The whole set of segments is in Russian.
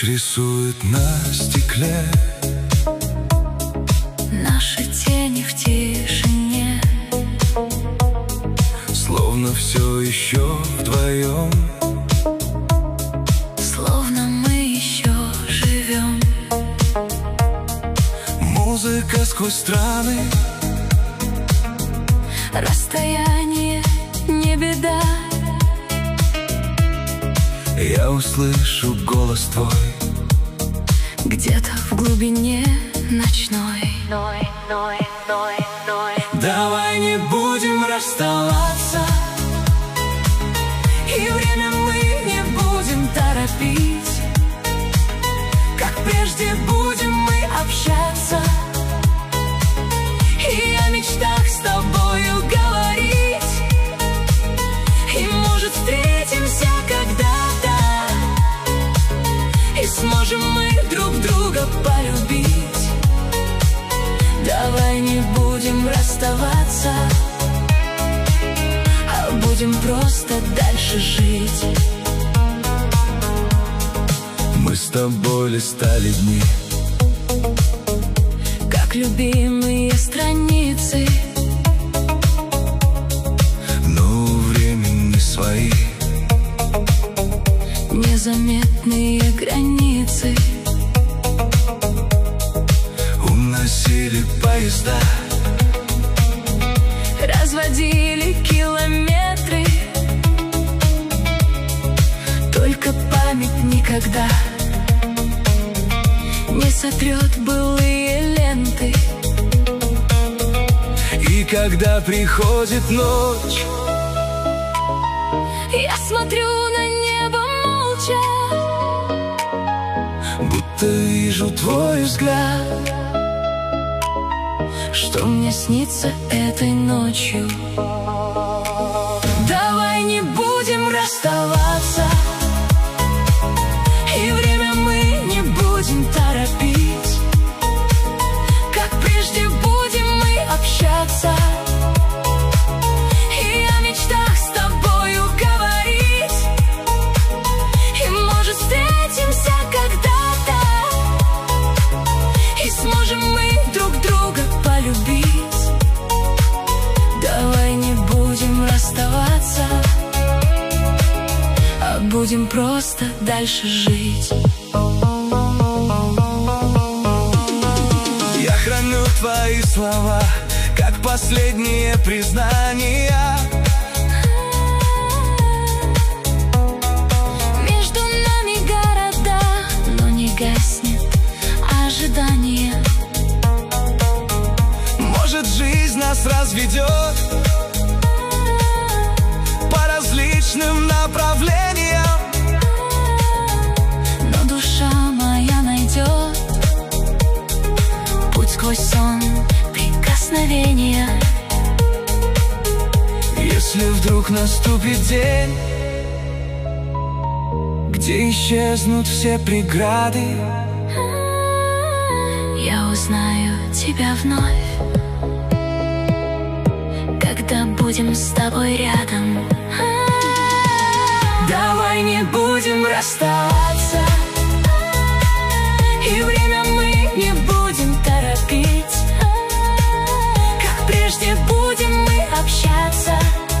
рисует на стекле наши тени в тишине, словно все еще вдвоем, словно мы еще живем. Музыка сквозь страны, расстояние не беда. я услышу голос твой где-то в глубине ночной. Давай не будем расставаться, и время мы не будем торопить. Как прежде будем мы общаться, и о мечтах с тобою говорить. И может встретимся когда-то, и сможем мы друг друга полюбить. Давай не будем расставаться, а будем просто дальше жить. мы с тобой листали дни, Как любимые страницы, но времени свои незаметные границы. уносили поезда, Разводили километры, только память никогда не сотрет былые ленты. и когда приходит ночь, Я смотрю на небо молча, будто вижу твой взгляд, что мне снится этой ночью. Давай не будем расставаться, и время мы не будем торопить. Как прежде будем мы общаться, и о мечтах с тобою говорить. И может встретимся когда-то, и сможем мы друг друга полюбить. Давай не будем расставаться, а будем просто дальше жить. я храню твои слова, как последние признания. Между нами города, но не гаснет ожидание. Может, жизнь нас разведет по различным направлениям, Но душа моя найдет путь сквозь сон прикосновения. если вдруг наступит день, где исчезнут все преграды, Я узнаю тебя вновь, когда будем с тобой рядом. Давай не будем расставаться, и время мы не будем торопить. Как прежде будем мы общаться,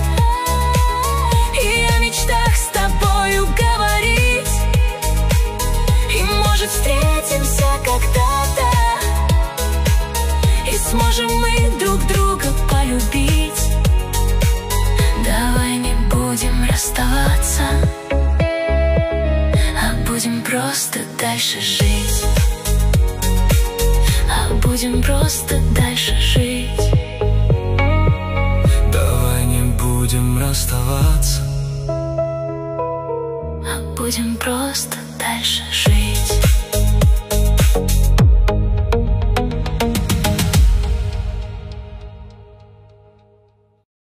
и о мечтах с тобою говорить. И может встретимся когда-то, и сможем мы друг друга полюбить. Давай не будем расставаться, а будем просто дальше жить. А будем просто дальше жить. давай не будем расставаться, А будем просто дальше жить.